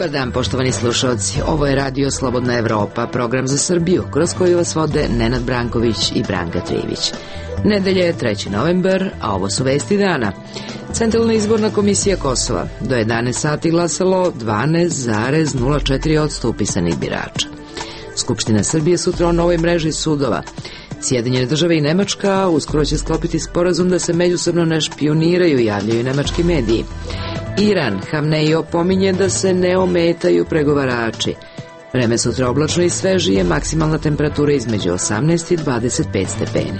Dobar dan, poštovani slušalci. Ovo je Radio Slobodna Evropa, program za Srbiju, kroz koji vas vode Nenad Branković i Branka Trivić. Nedelja je 3. novembar, a ovo su vesti dana. Centralna izborna komisija Kosova. Do 11 sati glasalo 12,04% upisanih birača. Skupština Srbije sutra o novoj mreži sudova. Sjedinjene države i Nemačka uskoro će sklopiti sporazum da se međusobno ne špijuniraju, javljaju nemački mediji. Iran, Hamneji opominje da se ne ometaju pregovarači. Vreme sutra oblačno i svežije, maksimalna temperatura između 18 i 25 stepeni.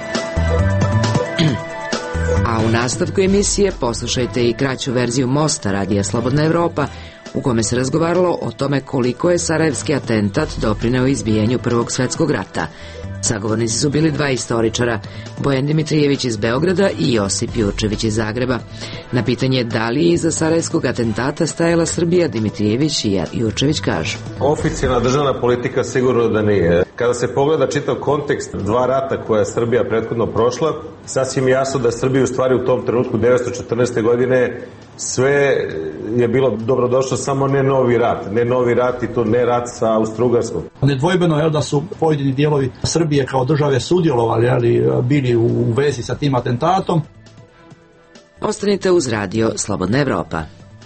A u nastavku emisije poslušajte i kraću verziju Mosta Radija Slobodna Evropa, u kome se razgovaralo o tome koliko je sarajevski atentat doprineo izbijanju Prvog svetskog rata. Sagovornici su bili dva istoričara, Bojan Dimitrijević iz Beograda i Josip Jurčević iz Zagreba. Na pitanje da li je iza sarajevskog atentata stajala Srbija, Dimitrijević i Jurčević kažu: Oficijalna državna politika sigurno da nije. Kada se pogleda čitav kontekst dva rata koja je Srbija prethodno prošla, sasvim jasno da Srbija u stvari u tom trenutku 1914. godine sve je bilo dobrodošlo, samo ne novi rat. Ne novi rat i to ne rat sa Austro-Ugarskom. Nedvojbeno je da su pojedini dijelovi Srbije kao države sudjelovali, ali bili u vezi sa tim atentatom. Ostanite uz Radio Slobodna Evropa.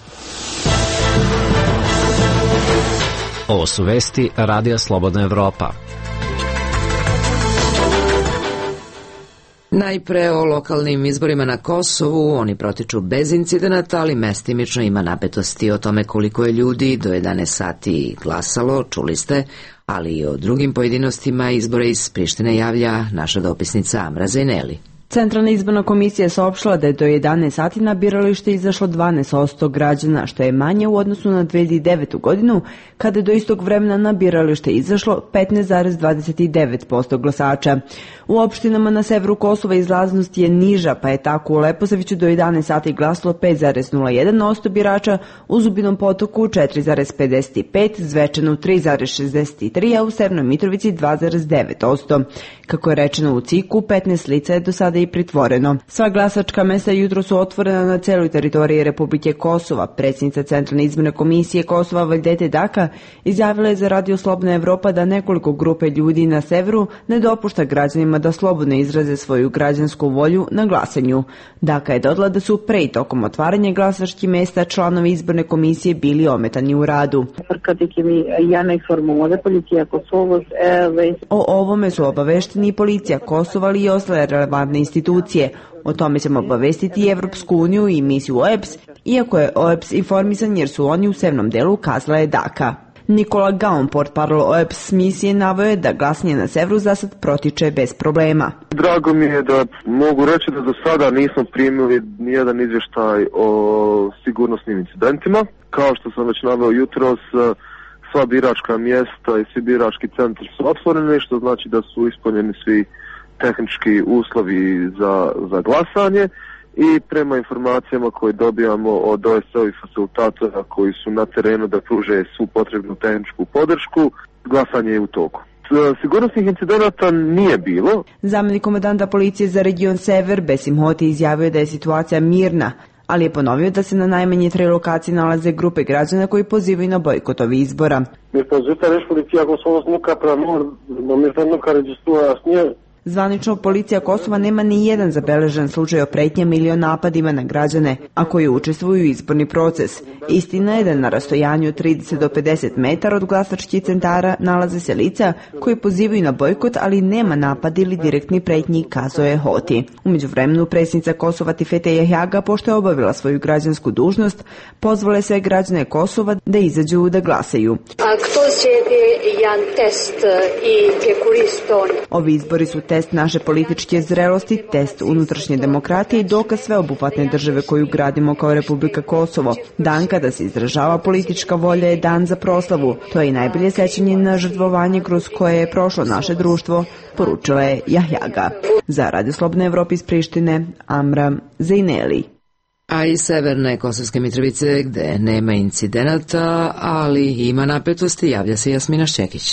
Ovo su vesti Radija Slobodna Evropa. Najpre o lokalnim izborima na Kosovu. Oni protiču bez incidenata, ali mestimično ima napetosti o tome koliko je ljudi do 11 sati glasalo, čuli ste, ali i o drugim pojedinostima izbora iz Prištine javlja naša dopisnica Amra Zajneli. Centralna izborna komisija je saopštila da je do 11 sati na biralište izašlo 12% građana, što je manje u odnosu na 2009. godinu, kada je do istog vremena na biralište izašlo 15,29% glasača. U opštinama na severu Kosova izlaznost je niža, pa je tako u Leposaviću do 11 sati glasalo 5,01% birača, u Zubinom Potoku 4,55%, Zvečanu 3,63%, a u Severnoj Mitrovici 2,9%. Kako je rečeno u CIK-u, 15 lica je do sada i pritvoreno. Sva glasačka mesta jutro su otvorena na celoj teritoriji Republike Kosova. Predsjednica Centralne izborne komisije Kosova Vajdete Daka izjavila je za Radio Slobodna Evropa da nekoliko grupe ljudi na severu ne dopušta građanima da slobodno izraze svoju građansku volju na glasanju. Daka je dodala da su pre i tokom otvaranja glasačkih mesta članovi izborne komisije bili ometani u radu. O ovome su obavešteni i policija Kosova, ali i ostale relevantne institucije. O tome ćemo obavestiti i Evropsku uniju i misiju OEBS, iako je OEBS informisan jer su oni u severnom delu, kazala je Daka. Nikola Gaon, portparol OEBS misije, naveo je da glasanje na severu za sad protiče bez problema. Drago mi je da mogu reći da do sada nismo primili nijedan izvještaj o sigurnosnim incidentima. Kao što sam već naveo jutros, sva biračka mjesta i svi birački centri su otvoreni, što znači da su ispunjeni svi tehnički uslovi za glasanje i prema informacijama koje dobijamo od OSO-ovih facilitatora koji su na terenu da pruže svu potrebnu tehničku podršku, glasanje je u toku. Sigurnosnih incidenata nije bilo. Zamjenik komandanta policije za region Sever Besim Hoti izjavio da je situacija mirna, ali je ponovio da se na najmanje 3 lokacije nalaze grupe građana koji pozivaju na bojkot ovih izbora. Zvanično, policija Kosova nema ni jedan zabeležen slučaj o pretnjama ili o napadima na građane, a koji učestvuju u izborni proces. Istina je da na rastojanju 30 do 50 metara od glasačkih centara nalaze se lica koji pozivaju na bojkot, ali nema napad ili direktni pretnji, kazao je Hoti. U međuvremenu predsjednica Kosova Tifete Jahjaga, pošto je obavila svoju građansku dužnost, pozvala je sve građane Kosova da izađu da glasaju. Ovi izbori su test naše političke zrelosti, test unutrašnje demokratije i dokaz sveobuhvatne države koju gradimo kao Republika Kosovo. Dan kada se izražava politička volja je dan za proslavu. To je i najbolje sećanje na žrtvovanje kroz koje je prošlo naše društvo, poručila je Jahjaga. Za Radio Slobodna Evropa iz Prištine, Amra Zajneli. A iz severne Kosovske Mitrovice, gde nema incidenata, ali ima napetosti, javlja se Jasmina Šćekić.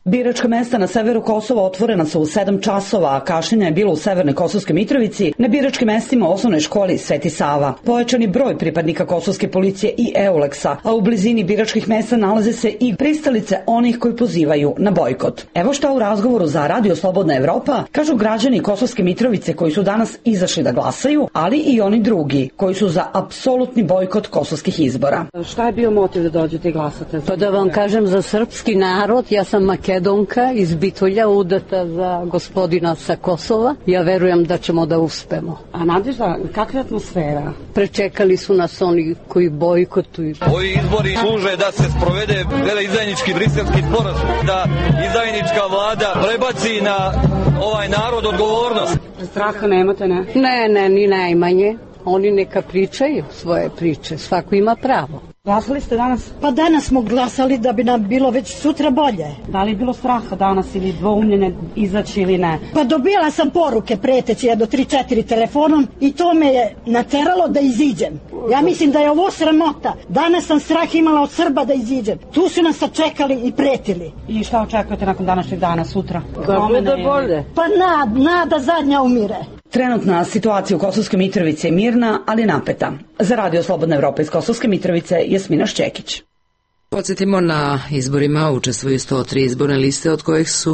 Biračka mesta na severu Kosova otvorena su u 7 časova, a kašnjenja je bilo u severnoj Kosovskoj Mitrovici na biračkim mestima u osnovnoj školi Sveti Sava. Pojačani broj pripadnika kosovske policije i Euleksa, a u blizini biračkih mesta nalaze se i pristalice onih koji pozivaju na bojkot. Evo šta u razgovoru za Radio Slobodna Evropa kažu građani Kosovske Mitrovice koji su danas izašli da glasaju, ali i oni drugi koji su za apsolutni bojkot kosovskih izbora. Šta je bio motiv da dođete i glasate? Pa da vam kažem, za srpski narod, ja sam Makedonka iz Bitolja, udata za gospodina sa Kosova. Ja verujem da ćemo da uspemo. A Nadežda, kakva je atmosfera? Prečekali su nas oni koji bojkotuju. Ovi izbori služe da se sprovede veleizdajnički briselski sporazum, da izdajnička vlada prebaci na ovaj narod odgovornost. Straha nemate, ne? Ne, ni najmanje. Oni neka pričaju svoje priče, svako ima pravo. Glasali ste danas? Pa danas smo glasali da bi nam bilo već sutra bolje. Da li je bilo straha danas ili dvoumljenje izaći ili ne? Pa dobila sam poruke preteći jedno 3-4 telefonom i to me je nateralo da iziđem. Ja mislim da je ovo sramota. Danas sam strah imala od Srba da iziđem. Tu su nas sačekali i pretili. I šta očekujete nakon današnjeg dana, sutra? Da bude bolje. Pa nada zadnja umire. Trenutna situacija u Kosovskoj Mitrovici je mirna, ali napeta. Za Radio Slobodna Evropa iz Kosovske Mitrovice, Jasmina Šćekić. Podsjetimo, na izborima učestvuju 103 izborne liste, od kojih su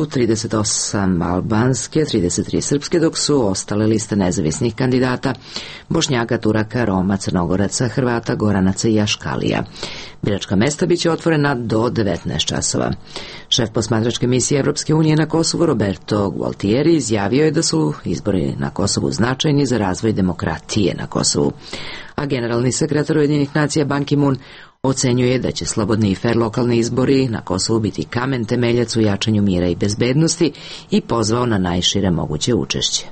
38 albanske, 33 srpske, dok su ostale liste nezavisnih kandidata Bošnjaka, Turaka, Roma, Crnogoraca, Hrvata, Goranaca i Aškalija. Biračka mesta biće otvorena do 19 časova. Šef posmatračke misije Evropske unije na Kosovu Roberto Gualtieri izjavio je da su izbori na Kosovu značajni za razvoj demokratije na Kosovu. A generalni sekretar Ujedinjenih nacija Ban Ki-moon ocenjuje da će slobodni i fer lokalni izbori na Kosovu biti kamen temeljac u jačanju mira i bezbednosti i pozvao na najšire moguće učešće.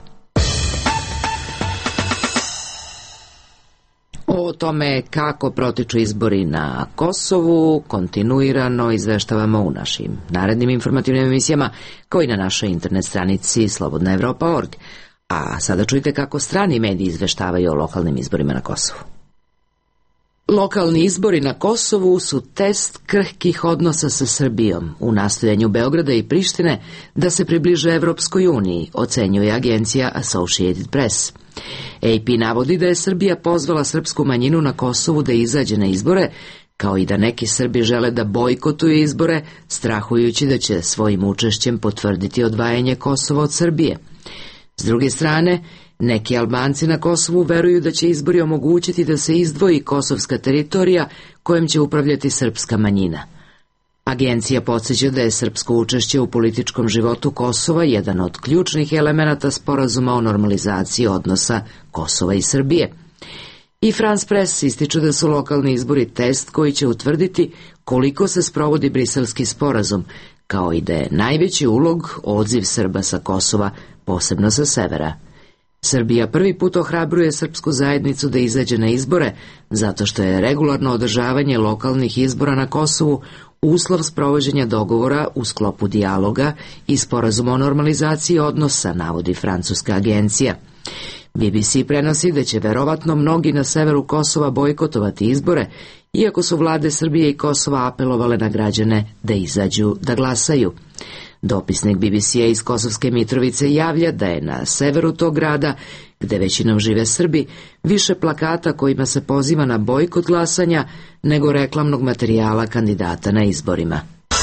O tome kako protiču izbori na Kosovu kontinuirano izveštavamo u našim narednim informativnim emisijama, kao i na našoj internet stranici slobodnaevropa.org. A sada čujte kako strani mediji izveštavaju o lokalnim izborima na Kosovu. Lokalni izbori na Kosovu su test krhkih odnosa sa Srbijom u nastojanju Beograda i Prištine da se približe Evropskoj uniji, ocenjuje agencija Associated Press. AP navodi da je Srbija pozvala srpsku manjinu na Kosovu da izađe na izbore, kao i da neki Srbi žele da bojkotuju izbore, strahujući da će svojim učešćem potvrditi odvajanje Kosova od Srbije. S druge strane, neki Albanci na Kosovu veruju da će izbori omogućiti da se izdvoji kosovska teritorija kojom će upravljati srpska manjina. Agencija podsjeća da je srpsko učešće u političkom životu Kosova jedan od ključnih elemenata sporazuma o normalizaciji odnosa Kosova i Srbije. I France Press ističe da su lokalni izbori test koji će utvrditi koliko se sprovodi briselski sporazum, kao i da je najveći ulog odziv Srba sa Kosova, posebno sa severa. Srbija prvi put ohrabruje srpsku zajednicu da izađe na izbore, zato što je regularno održavanje lokalnih izbora na Kosovu uslov sprovođenja dogovora u sklopu dijaloga i sporazuma o normalizaciji odnosa, navodi francuska agencija. BBC prenosi da će verovatno mnogi na severu Kosova bojkotovati izbore, iako su vlade Srbije i Kosova apelovale na građane da izađu da glasaju. Dopisnik BBC-a iz Kosovske Mitrovice javlja da je na severu tog grada, gde većinom žive Srbi, više plakata kojima se poziva na bojkot glasanja nego reklamnog materijala kandidata na izborima.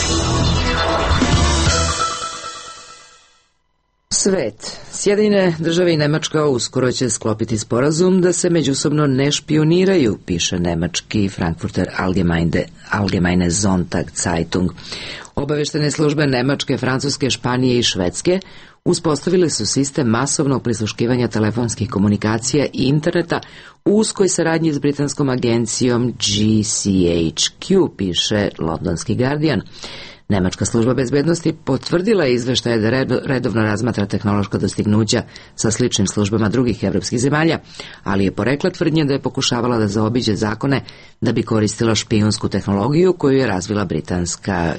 Svet. Sjedinjene države i Nemačka uskoro će sklopiti sporazum da se međusobno ne špioniraju, piše nemački Frankfurter Allgemeine Sonntag Zeitung. Obaveštene službe Nemačke, Francuske, Španije i Švedske uspostavili su sistem masovnog prisluškivanja telefonskih komunikacija i interneta u uskoj saradnji s britanskom agencijom GCHQ, piše londonski Guardian. Nemačka služba bezbednosti potvrdila je izveštaje da redovno razmatra tehnološka dostignuća sa sličnim službama drugih evropskih zemalja, ali je porekla tvrdnje da je pokušavala da zaobiđe zakone da bi koristila špijunsku tehnologiju koju je razvila britanska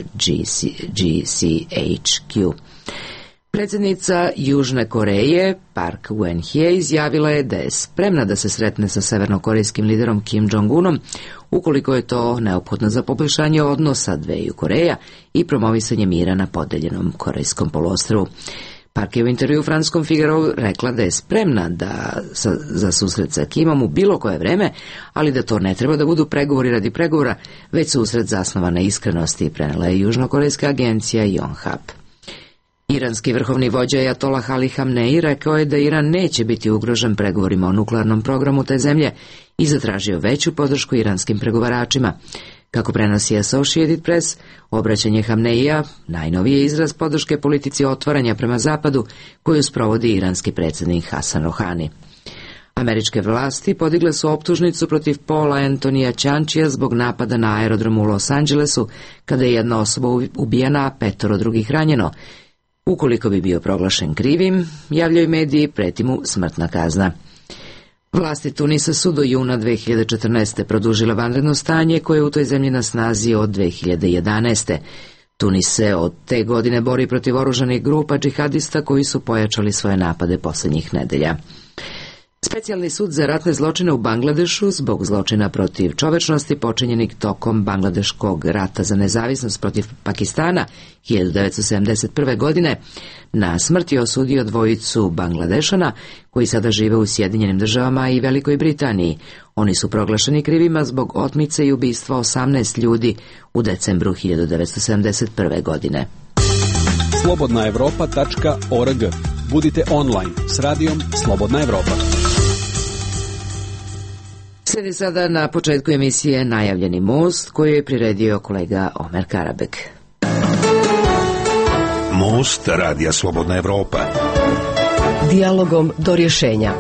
GCHQ. Predsjednica Južne Koreje, Park Geun-hye, izjavila je da je spremna da se sretne sa severnokorejskim liderom Kim Jong-unom ukoliko je to neophodno za poboljšanje odnosa dveju Koreja i promovisanje mira na podeljenom Korejskom poluostrvu. Park je u intervju u francuskom Figaro rekla da je spremna za susret sa Kimom u bilo koje vreme, ali da to ne treba da budu pregovori radi pregovora, već susret zasnovan na iskrenosti, prenela je južnokorejska agencija Yonhap. Iranski vrhovni vođa Ajatolah Ali Hamnei rekao je da Iran neće biti ugrožen pregovorima o nuklearnom programu te zemlje i zatražio veću podršku iranskim pregovaračima. Kako prenosi Associated Press, obraćanje Hamneija najnoviji je izraz podrške politici otvaranja prema zapadu koju sprovodi iranski predsjednik Hasan Rohani. Američke vlasti podigle su optužnicu protiv Paula Antonija Ćančija zbog napada na aerodromu u Los Angelesu, kada je jedna osoba ubijena, a 5 drugih ranjeno. Ukoliko bi bio proglašen krivim, javljaju mediji, preti mu smrtna kazna. Vlasti Tunisa su do juna 2014. produžile vanredno stanje koje je u toj zemlji na snazi od 2011. Tunis se od te godine bori protiv oružanih grupa džihadista koji su pojačali svoje napade posljednjih nedelja. Specijalni sud za ratne zločine u Bangladešu zbog zločina protiv čovečnosti počinjenih tokom Bangladeškog rata za nezavisnost protiv Pakistana 1971. godine na smrt je osudio dvojicu Bangladešana koji sada žive u Sjedinjenim Državama i Velikoj Britaniji. Oni su proglašeni krivima zbog otmice i ubistva 18 ljudi u decembru 1971. godine. slobodnaevropa.org. Budite online s radijom Slobodna Evropa. Slijedi sada na početku emisije najavljeni most koji je priredio kolega Omer Karabek. Most radija Slobodna Evropa. Dijalogom do rješenja.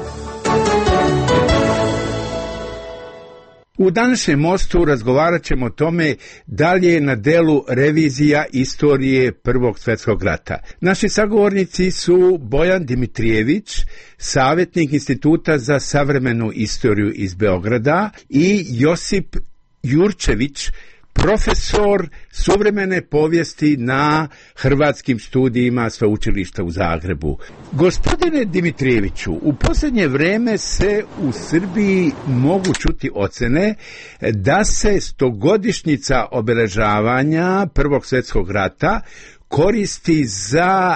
U današnjem mostu razgovarat ćemo o tome da li je na delu revizija istorije Prvog svjetskog rata. Naši sagovornici su Bojan Dimitrijević, savjetnik Instituta za savremenu istoriju iz Beograda, i Josip Jurčević, profesor suvremene povijesti na Hrvatskim studijima Sveučilišta u Zagrebu. Gospodine Dimitrijeviću, u posljednje vrijeme se u Srbiji mogu čuti ocjene da se 100-godišnjica obeležavanja Prvog svjetskog rata koristi za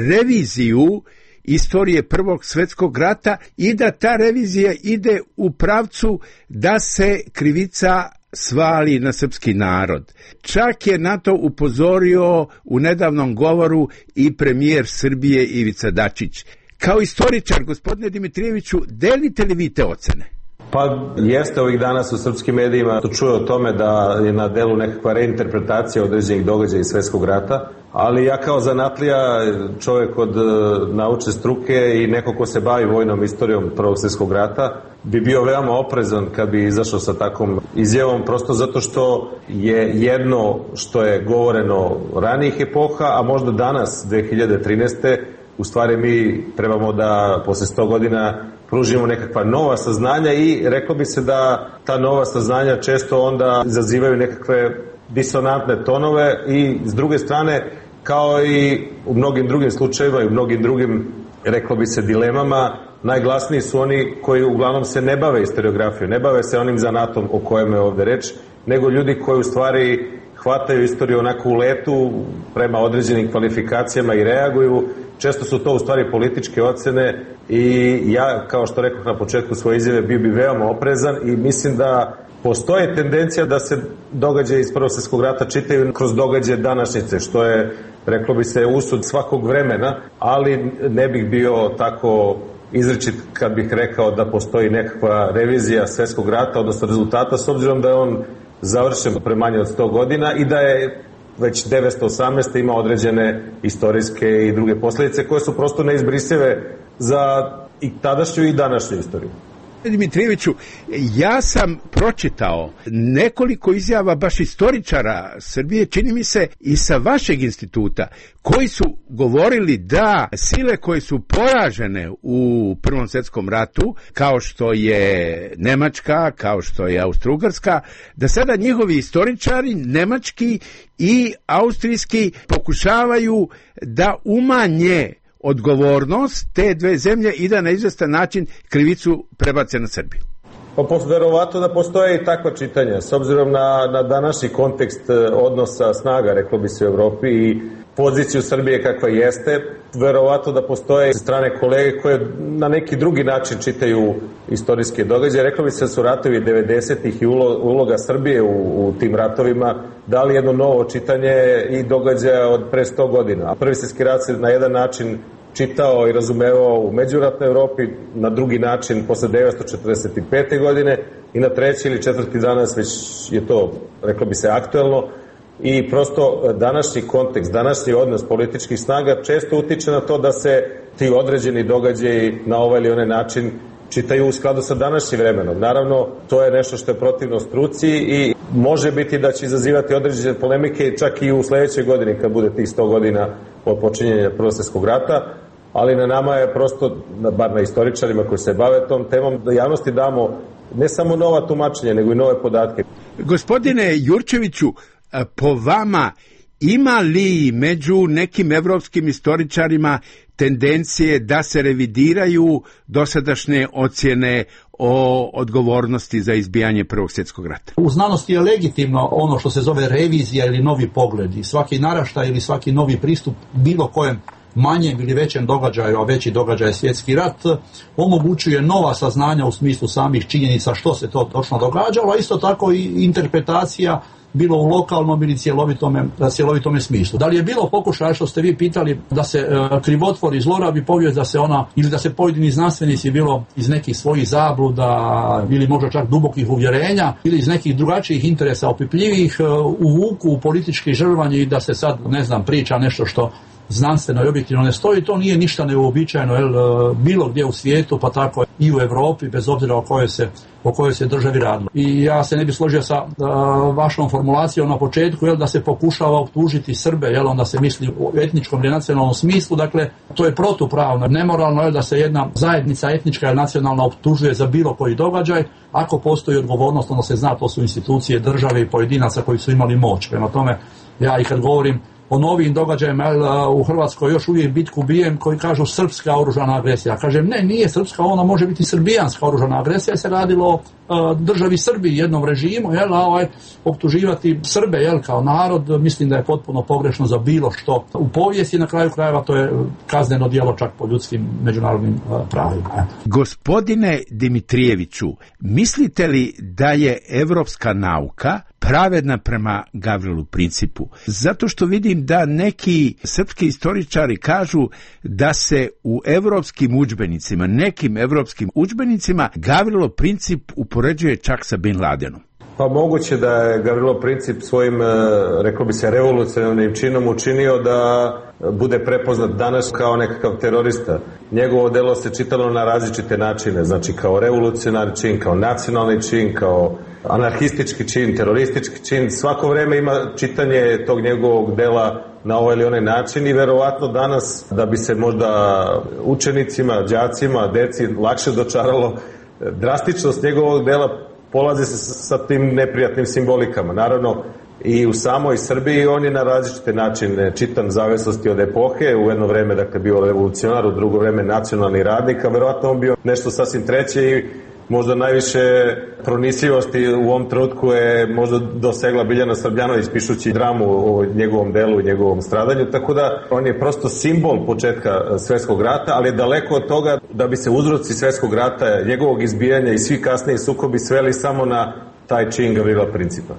reviziju istorije Prvog svjetskog rata i da ta revizija ide u pravcu da se krivica svali na srpski narod. Čak je na to upozorio u nedavnom govoru i premijer Srbije Ivica Dačić. Kao istoričar, gospodine Dimitrijeviću, delite li vi te ocene? Pa jeste, ovih dana u srpskim medijima čuje o tome da je na delu nekakva reinterpretacija određenih događaja iz Svjetskog rata, ali ja kao zanatlija, čovjek od naučne struke i neko ko se bavi vojnom istorijom Prvog svjetskog rata, bi bio veoma oprezan kad bi izašao sa takvom izjavom, prosto zato što je jedno što je govoreno ranijih epoha, a možda danas, 2013. u stvari mi trebamo da posle 100 godina pružimo nekakva nova saznanja i reklo bi se da ta nova saznanja često onda izazivaju nekakve disonantne tonove i s druge strane, kao i u mnogim drugim slučajevima i u mnogim drugim, reklo bi se, dilemama, najglasniji su oni koji uglavnom se ne bave historiografijom, ne bave se onim zanatom o kojem je ovde reč, nego ljudi koji u stvari hvataju istoriju onako u letu prema određenim kvalifikacijama i reaguju. Često su to u stvari političke ocene i ja, kao što rekao na početku svoje izjave, bio bi veoma oprezan i mislim da postoje tendencija da se događaje iz Prvog svjetskog rata čitaju kroz događaje današnjice, što je, reklo bi se, usud svakog vremena, ali ne bih bio tako izričit kad bih rekao da postoji nekakva revizija Svjetskog rata, odnosno rezultata, s obzirom da je on završen pre manje od 100 godina i da je već 1918. ima određene istorijske i druge posljedice koje su prosto neizbrisive za i tadašnju i današnju istoriju. Dimitrijeviću, ja sam pročitao nekoliko izjava baš istoričara Srbije, čini mi se i sa vašeg instituta, koji su govorili da sile koje su poražene u Prvom svjetskom ratu, kao što je Nemačka, kao što je Austro-Ugarska, da sada njihovi istoričari, nemački i austrijski, pokušavaju da umanje odgovornost te dve zemlje i da na izvestan način krivicu prebace na Srbiju. Pa verovatno da postoje i takva čitanja, s obzirom na današnji kontekst odnosa snaga, reklo bi se u Evropi, i poziciju Srbije kakva jeste, verovatno da postoje strane kolege koje na neki drugi način čitaju istorijske događaje. Reklo bi se da su ratovi 90-ih i uloga Srbije u tim ratovima dali jedno novo čitanje i događaja od pre 100 godina. A Prvi svjetski rat se na jedan način čitao i razumevao u međuratnoj Evropi, na drugi način posle 1945. godine i na treći ili četvrti danas već je to, reklo bi se, aktuelno. I prosto današnji kontekst, današnji odnos političkih snaga često utiče na to da se ti određeni događaji na ovaj ili onaj način čitaju u skladu sa današnjim vremenom. Naravno, to je nešto što je protivno struci i može biti da će izazivati određene polemike čak i u sledećoj godini kad bude tih 100 godina od počinjenja Prvog svjetskog rata, ali na nama je prosto, bar na istoričarima koji se bave tom temom, da javnosti damo ne samo nova tumačenja, nego i nove podatke. Gospodine Jurčeviću, po vama ima li među nekim evropskim istoričarima tendencije da se revidiraju dosadašnje ocjene o odgovornosti za izbijanje Prvog svjetskog rata? U znanosti je legitimno ono što se zove revizija ili novi pogled i svaki naraštaj ili svaki novi pristup bilo kojem manjem ili većem događaju, a veći događaj je svjetski rat, omogućuje nova saznanja u smislu samih činjenica što se to točno događalo, a isto tako i interpretacija bilo u lokalnom ili cjelovitome smislu. Da li je bilo pokušaja, što ste vi pitali, da se krivotvori, zlorabi povijest, da se ona, ili da se pojedini znanstvenici bilo iz nekih svojih zabluda ili možda čak dubokih uvjerenja ili iz nekih drugačijih interesa opipljivih uvuku u politički žrvanje i da se sad, ne znam, priča nešto što znanstveno i objektivno ne stoji, to nije ništa neuobičajeno bilo gdje u svijetu, pa tako i u Europi, bez obzira o kojoj se državi radilo. I ja se ne bih složio sa vašom formulacijom na početku, da se pokušava optužiti Srbe, onda se misli u etničkom ili nacionalnom smislu, dakle, to je protupravno, nemoralno da se jedna zajednica etnička ili nacionalna optužuje za bilo koji događaj, ako postoji odgovornost, onda se zna, to su institucije države i pojedinaca koji su imali moć. Prema tome, ja i kad govorim o novim događajima u Hrvatskoj još uvijek bitku bijem koji kažu srpska oružana agresija. Kažem, ne, nije srpska, ona može biti srbijanska oružana agresija, se radilo o državi Srbiji, jednom režimu, optuživati Srbe kao narod, mislim da je potpuno pogrešno za bilo što u povijesti, na kraju krajeva to je kazneno djelo čak po ljudskim međunarodnim pravima. Gospodine Dimitrijeviću, mislite li da je evropska nauka pravedna prema Gavrilu Principu? Zato što vidim da neki srpski istoričari kažu da se u evropskim udžbenicima, nekim evropskim udžbenicima, Gavrilo Princip upoređuje čak sa Bin Ladenom. Pa moguće da je Gavrilo Princip svojim, reklo bi se, revolucionarnim činom učinio da bude prepoznat danas kao nekakav terorista. Njegovo delo se čitalo na različite načine, znači kao revolucionarni čin, kao nacionalni čin, kao anarhistički čin, teroristički čin. Svako vreme ima čitanje tog njegovog dela na ovaj ili onaj način i verovatno danas, da bi se možda učenicima, đacima, deci lakše dočaralo drastičnost njegovog dela, polazi se sa tim neprijatnim simbolikama. Naravno, i u samoj Srbiji on je na različite načine čitan, zavisnosti od epohe. U jedno vreme, dakle, bio revolucionar, u drugo vreme nacionalni radnik, a verovatno on bio nešto sasvim treće i možda najviše pronisljivosti u ovom trenutku je možda dosegla Biljana Srbljanović pišući dramu o njegovom delu i njegovom stradanju, tako da on je prosto simbol početka Svjetskog rata, ali je daleko od toga da bi se uzroci Svjetskog rata, njegovog izbijanja i svi kasniji sukobi sveli samo na taj čin Gavrila Principa.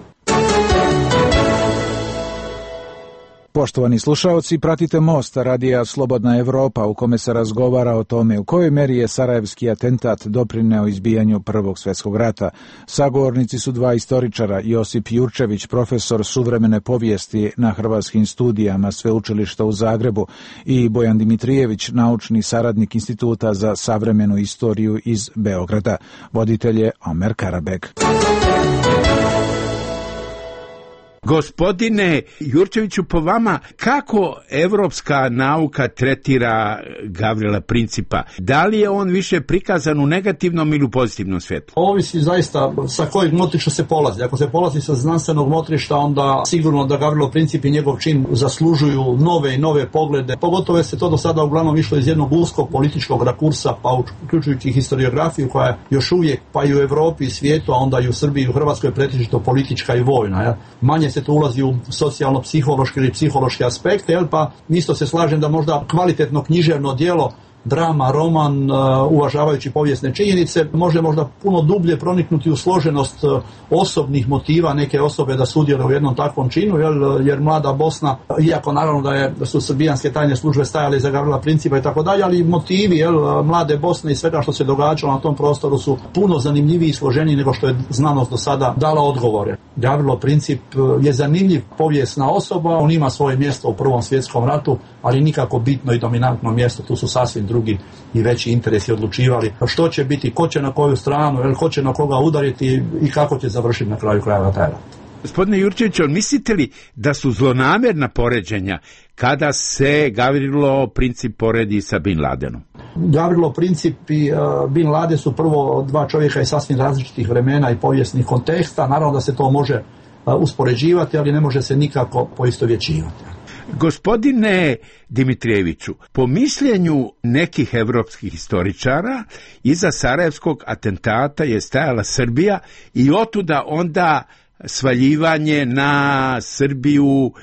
Poštovani slušaoci, pratite Most, radija Slobodna Evropa, u kome se razgovara o tome u kojoj meri je sarajevski atentat doprineo izbijanju Prvog svjetskog rata. Sagovornici su dva istoričara, Josip Jurčević, profesor suvremene povijesti na Hrvatskim studijama Sveučilišta u Zagrebu, i Bojan Dimitrijević, naučni saradnik Instituta za savremenu istoriju iz Beograda. Voditelj je Omer Karabek. Gospodine Jurčeviću, po vama, kako evropska nauka tretira Gavrila Principa? Da li je on više prikazan u negativnom ili u pozitivnom svijetu? Ovisi zaista sa kojeg motrišta se polazi. Ako se polazi sa znanstvenog motrišta, onda sigurno da Gavrilo Princip i njegov čin zaslužuju nove i nove poglede. Pogotovo se to do sada uglavnom išlo iz jednog uskog političkog rakursa, pa uključujući historiografiju koja je još uvijek, pa i u Europi i svijetu, a onda i u Srbiji i u Hrvatskoj pretežito politička i vojna. Ja. Manje se to ulazi u socijalno-psihološke ili psihološke aspekte, pa isto se slažem da možda kvalitetno književno djelo, drama, roman, uvažavajući povijesne činjenice, može možda puno dublje proniknuti u složenost osobnih motiva neke osobe da sudjeluje u jednom takvom činu, jer mlada Bosna, iako naravno da su srbijanske tajne službe stajale za Gavrila Principa i tako dalje, ali motivi mlade Bosne i svega što se događalo na tom prostoru su puno zanimljiviji i složeniji nego što je znanost do sada dala odgovore. Gavrilo Princip je zanimljiv povijesna osoba, on ima svoje mjesto u Prvom svjetskom ratu, ali nikako bitno i dominantno mjesto, tu su sasvim drugi i veći interesi odlučivali što će biti, ko će na koju stranu, ko će na koga udariti i kako će završiti na kraju krajeva taj rat. Gospodine Jurčeviću, mislite li da su zlonamjerna poređenja kada se Gavrilo Princip poredi sa Bin Ladenom? Gavrilo Princip i Bin Laden su prvo dva čovjeka iz sasvim različitih vremena i povijesnih konteksta. Naravno da se to može uspoređivati, ali ne može se nikako poistovjećivati. Gospodine Dimitrijeviću, po mišljenju nekih evropskih historičara, iza sarajevskog atentata je stajala Srbija i otuda onda svaljivanje na Srbiju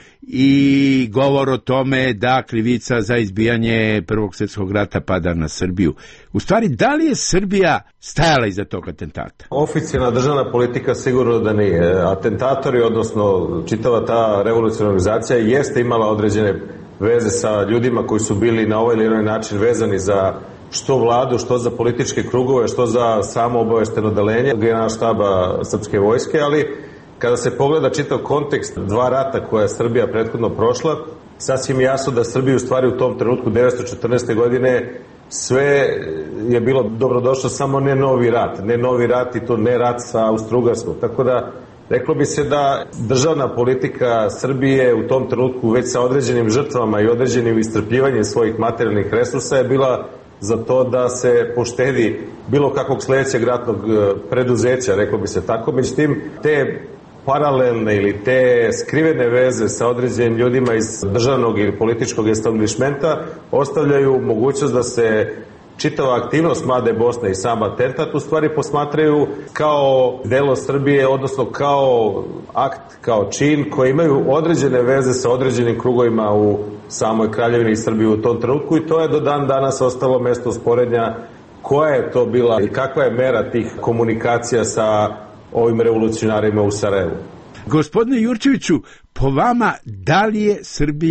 i govor o tome da krivica za izbijanje Prvog svjetskog rata pada na Srbiju. U stvari, da li je Srbija stajala iza tog atentata? Oficijalna državna politika sigurno da nije. Atentatori, odnosno čitava ta revolucionarizacija jeste imala određene veze sa ljudima koji su bili na ovaj ili onaj način vezani za što vladu, što za političke krugove, što za samo obavešteno odeljenje generalštaba srpske vojske, ali kada se pogleda čitav kontekst dva rata koja je Srbija prethodno prošla, sasvim jasno da Srbija u stvari u tom trenutku 1914. godine sve je bilo dobrodošlo, samo ne novi rat i to ne rat sa Austro-Ugarskom. Tako da reklo bi se da državna politika Srbije u tom trenutku već sa određenim žrtvama i određenim istrpljivanjem svojih materijalnih resursa je bila za to da se poštedi bilo kakvog sledećeg ratnog preduzeća, reklo bi se tako. Međutim, te paralelne ili te skrivene veze sa određenim ljudima iz državnog ili političkog establishmenta ostavljaju mogućnost da se čitava aktivnost mlade Bosne i sam atentat u stvari posmatraju kao delo Srbije, odnosno kao akt, kao čin koji imaju određene veze sa određenim krugovima u samoj Kraljevini Srbije u tom trenutku i to je do dan danas ostalo mesto sporednja koja je to bila i kakva je mera tih komunikacija sa ovim revolucionarima u Sarajevu. Gospodine Jurčeviću, po vama, da li je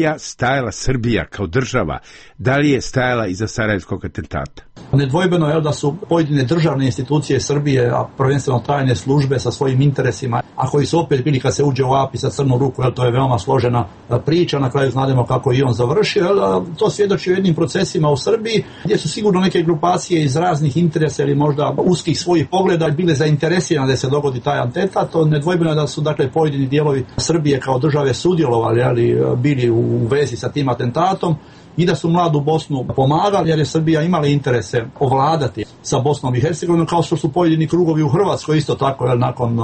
Srbija kao država, da li je stajala iza sarajevskog atentata? Nedvojbeno je da su pojedine državne institucije Srbije, a prvenstveno tajne službe sa svojim interesima, a koji su opet bili kad se uđe u API sa crnu ruku, to je veoma složena priča, na kraju znamo kako i on završio, to svjedoči o jednim procesima u Srbiji gdje su sigurno neke grupacije iz raznih interesa ili možda uskih svojih pogleda bile zainteresirane da se dogodi taj atentat. To nedvojbeno je da su pojedini dijelovi Srbije kao države sudjelovali, ali bili u vezi sa tim atentatom i da su mladu Bosnu pomagali jer je Srbija imala interese ovladati sa Bosnom i Hercegovinom, kao što su pojedini krugovi u Hrvatskoj isto tako, nakon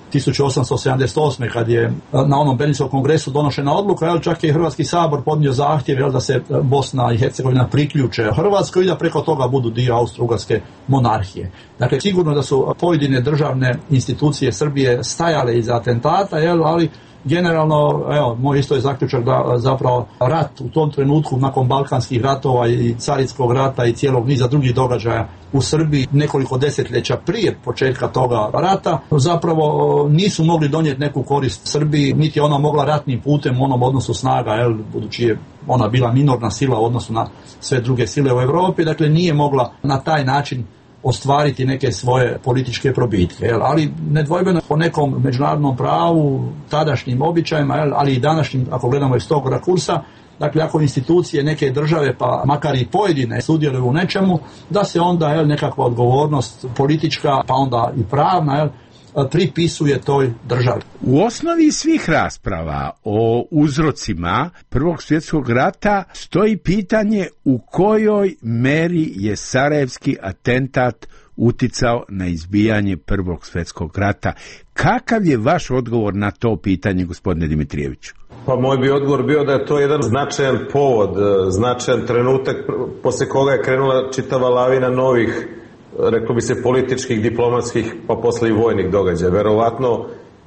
1878. kad je na onom Berlinskom kongresu donošena odluka, čak je Hrvatski sabor podnio zahtjev da se Bosna i Hercegovina priključe Hrvatskoj i da preko toga budu dio Austro-Ugarske monarhije. Dakle, sigurno da su pojedine državne institucije Srbije stajale iza atentata, ali generalno, moj isto je zaključak da zapravo rat u tom trenutku nakon Balkanskih ratova i Carinskog rata i cijelog niza drugih događaja u Srbiji nekoliko desetljeća prije početka toga rata zapravo nisu mogli donijeti neku korist Srbiji, niti je ona mogla ratnim putem u onom odnosu snaga, budući je ona bila minorna sila u odnosu na sve druge sile u Europi, dakle nije mogla na taj način ostvariti neke svoje političke probitke, ali nedvojbeno po nekom međunarodnom pravu, tadašnjim običajima, ali i današnjim, ako gledamo iz tog rakursa, dakle ako institucije neke države, pa makar i pojedine, sudjeluju u nečemu, da se onda nekakva odgovornost politička, pa onda i pravna, pripisuje toj državi. U osnovi svih rasprava o uzrocima Prvog svjetskog rata stoji pitanje u kojoj meri je sarajevski atentat uticao na izbijanje Prvog svjetskog rata. Kakav je vaš odgovor na to pitanje, gospodine Dimitrijeviću? Pa moj bi odgovor bio da je to jedan značajan povod, značajan trenutak posle koga je krenula čitava lavina novih, reklo bi se, političkih, diplomatskih, pa posle i vojnih događaja. Verovatno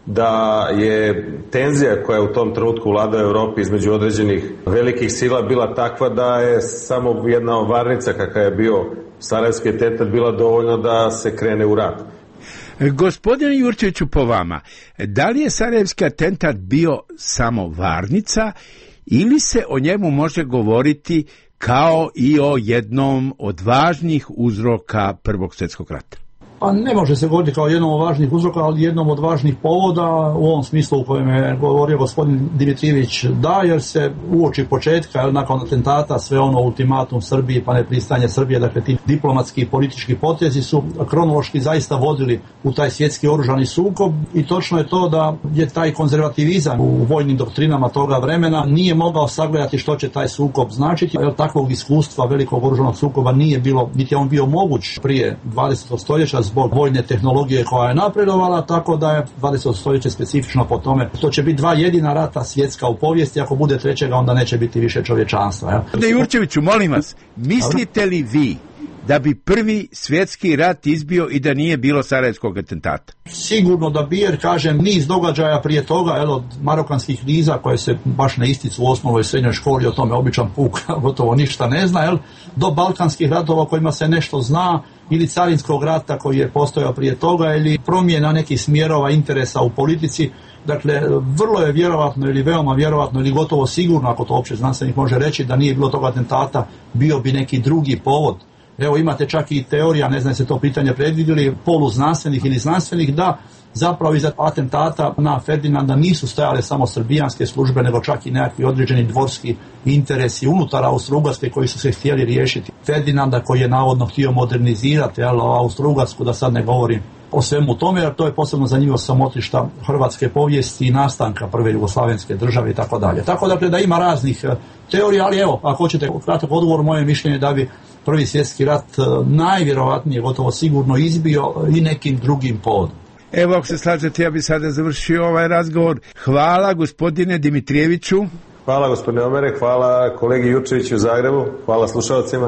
da je tenzija koja je u tom trenutku vladala u Evropi između određenih velikih sila bila takva da je samo jedna varnica kakva je bio sarajevski atentat bila dovoljno da se krene u rat. Gospodine Jurčeviću, po vama, da li je sarajevski atentat bio samo varnica ili se o njemu može govoriti kao i o jednom od važnih uzroka Prvog svjetskog rata? Pa ne može se govoriti kao jednom od važnih uzroka, ali jednom od važnih povoda u ovom smislu u kojem je govorio gospodin Dimitrijević, da, jer se uoči početka, nakon atentata, sve ono ultimatum Srbiji pa nepristanje Srbije, dakle ti diplomatski i politički potezi su kronološki zaista vodili u taj svjetski oružani sukob i točno je to da je taj konzervativizam u vojnim doktrinama toga vremena nije mogao sagledati što će taj sukob značiti, jer takvog iskustva velikog oružanog sukoba nije bilo, niti je on bio moguć prije 20. stoljeća zbog vojne tehnologije koja je napredovala, tako da je 20. stoljeće specifično po tome. To će biti dva jedina rata svjetska u povijesti, ako bude trećega onda neće biti više čovječanstva. Jurčeviću, molim vas, mislite li vi da bi prvi svjetski rat izbio i da nije bilo sarajevskog atentata? Sigurno da bi, jer kažem, niz događaja prije toga, od marokanskih kriza koje se baš ne ističu u osnovnoj i srednjoj školi, o tome običan puk gotovo ništa ne zna, do balkanskih ratova kojima se nešto zna, ili carinskog rata koji je postojao prije toga, ili promjena nekih smjerova interesa u politici. Dakle, vrlo je vjerovatno ili veoma vjerovatno ili gotovo sigurno, ako to uopće znanstvenik može reći, da nije bilo tog atentata, bio bi neki drugi povod. Evo, imate čak i teorija, ne znam se to pitanje predvidjeli, poluznanstvenih ili znanstvenih, da zapravo iza atentata na Ferdinanda nisu stajale samo srbijanske službe, nego čak i nekakvi određeni dvorski interesi unutar Austro-Ugarske koji su se htjeli riješiti. Ferdinanda koji je navodno htio modernizirati Austro-Ugarsku, da sad ne govorim o svemu tome, jer to je posebno zanimljivo sa motrišta hrvatske povijesti i nastanka prve jugoslavenske države i tako dalje. Tako dakle da ima raznih teorija, ali evo, ako hoćete kratak odgovor, moje mišljenje da bi Prvi svjetski rat najvjerovatnije gotovo sigurno izbio i nekim drugim povodom. Evo, ako se slažete, ja bi sada završio ovaj razgovor. Hvala gospodine Dimitrijeviću. Hvala gospodine Omere, hvala kolegi Jurčeviću u Zagrebu, hvala slušalcima.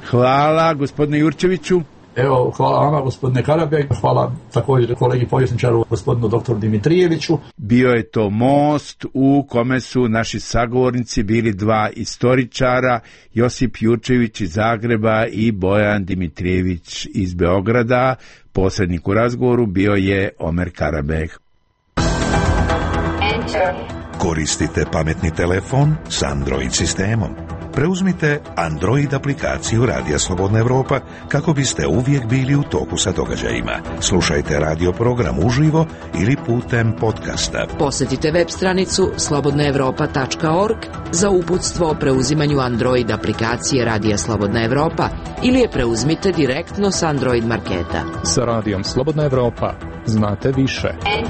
Hvala gospodine Jurčeviću. Evo, hvala vama gospodine Karabek, hvala također kolegi povjesničaru gospodinu doktoru Dimitrijeviću. Bio je to most u kome su naši sagovornici bili dva istoričara, Josip Jurčević iz Zagreba i Bojan Dimitrijević iz Beograda. Posrednik u razgovoru bio je Omer Karabek. Koristite pametni telefon s Android sistemom. Preuzmite Android aplikaciju Radija Slobodna Evropa kako biste uvijek bili u toku sa događajima. Slušajte radio program uživo ili putem podcasta. Posjetite web stranicu slobodnaevropa.org za uputstvo o preuzimanju Android aplikacije Radija Slobodna Evropa ili je preuzmite direktno s Android marketa. Sa Radijom Slobodna Evropa znate više.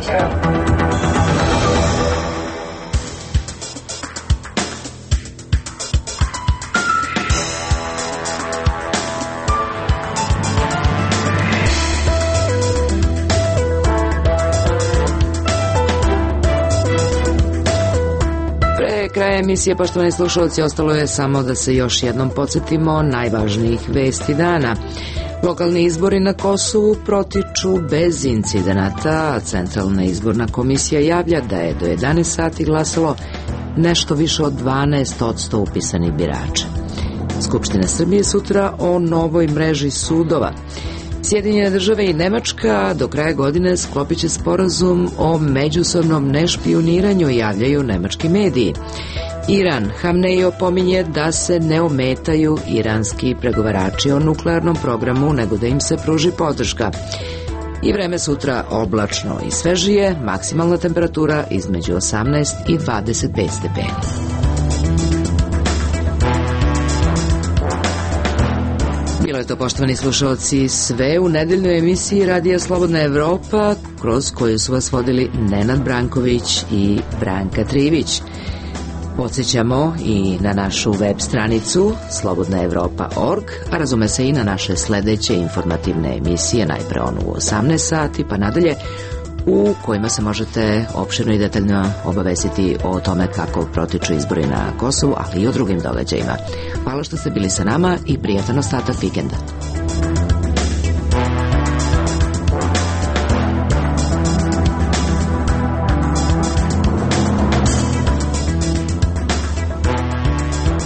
Kraja emisije, poštovani slušalci, ostalo je samo da se još jednom podsjetimo najvažnijih vesti dana. Lokalni izbori na Kosovu protiču bez incidenata, a Centralna izborna komisija javlja da je do 11 sati glasalo nešto više od 12% upisanih birača. Skupština Srbije sutra o novoj mreži sudova. Sjedinjene države i Nemačka do kraja godine sklopit će sporazum o međusobnom nešpijuniranju, javljaju nemački mediji. Iran, Hamnej opominje da se ne ometaju iranski pregovarači o nuklearnom programu, nego da im se pruži podrška. I vreme sutra oblačno i svežije, maksimalna temperatura između 18 i 25 stepeni. Bilo je to, poštovani slušalci, sve u nedeljnoj emisiji Radija Slobodna Evropa, kroz koju su vas vodili Nenad Branković i Branka Trivić. Podsjećamo i na našu web stranicu slobodnaevropa.org, a razume se i na naše sledeće informativne emisije, najpre onu u 18 sati, pa nadalje, u kojima se možete opširno i detaljno obavestiti o tome kako protiču izbori na Kosovu, ali i o drugim događajima. Hvala što ste bili sa nama i prijatan ostatak vikenda.